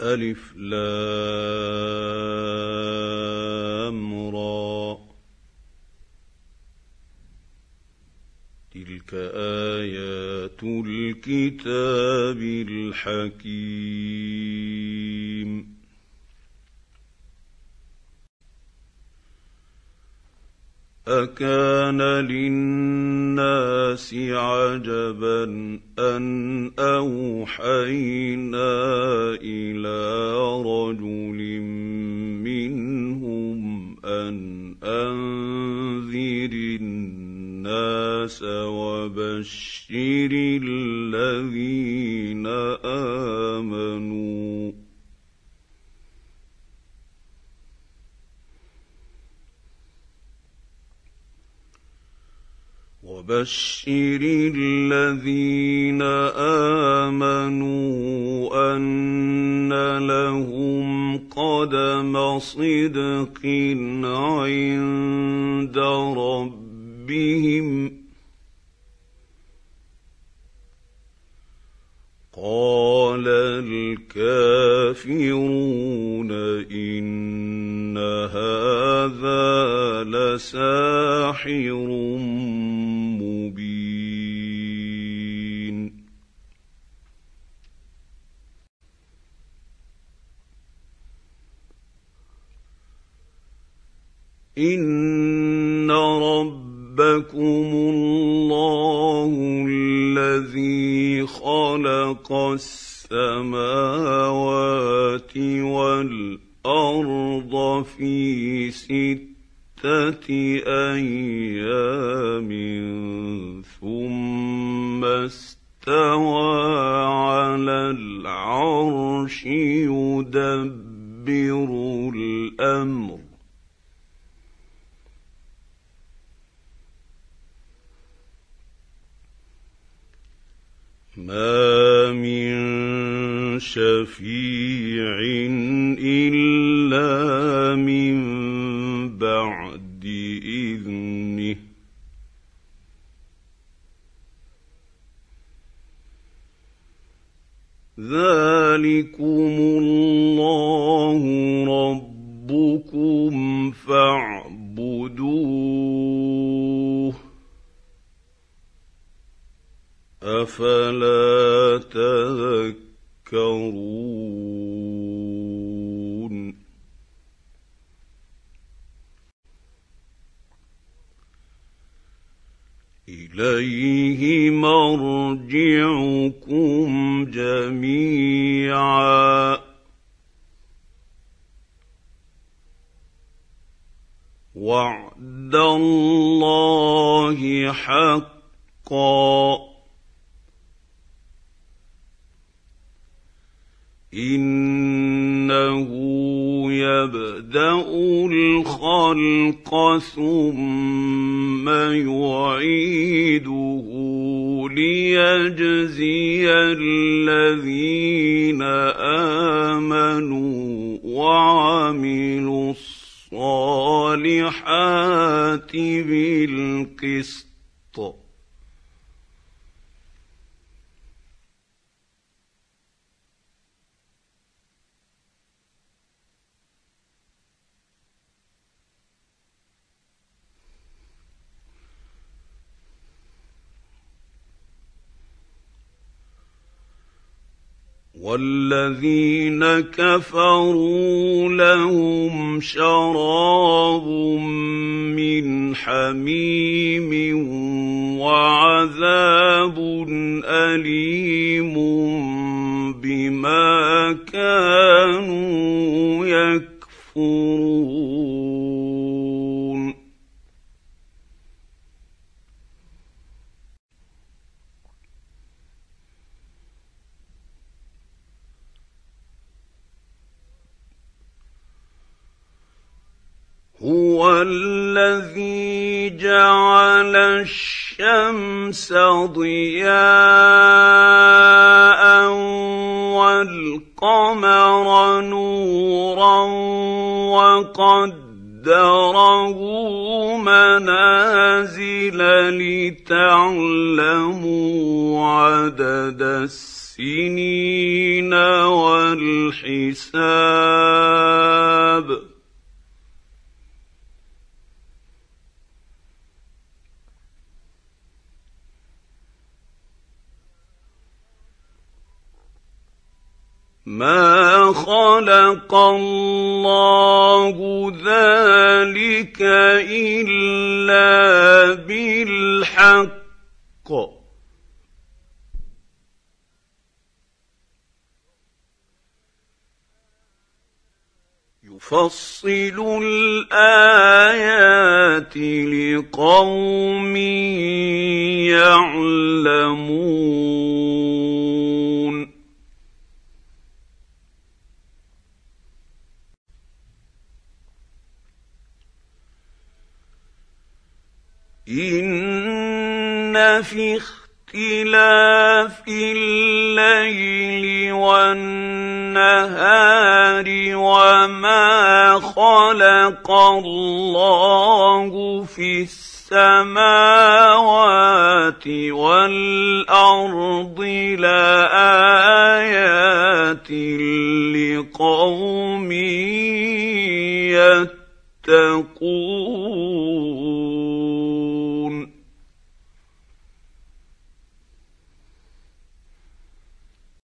ألف لام را تلك آيات الكتاب الحكيم أكان للناس عجبا أن أوحينا إلى رجل منهم أن أنذر الناس وبشر الذين آمنوا أن لهم قدم صدق عند ربهم قال الكافرون إن هذا لساحر مبين إن ربكم الله الذي خلق السماوات والأرض في 6 أيام ثم استوى على العرش يدبر الأمر ما من شفيع إلا من بعد إذنه ذلكم الله ربكم فاعبدوه أفلا تذكرون إليه مرجعكم جميعا وعد الله حقا إنه يبدأ الخلق ثم يعيده ليجزي الذين آمنوا وعملوا الصالحات بالقسط والذين كفروا لهم شراب من حميم وعذاب أليم بما كانوا يكفرون هو الذي جعل الشمس ضياء والقمر نورا وقدره منازل لتعلموا عدد السنين والحساب الحساب ما خلق الله ذلك إلا بالحق يفصل الآيات لقوم يعلمون إن في اختلاف الليل والنهار وما خلق الله في السماوات والأرض لآيات لقوم يتقون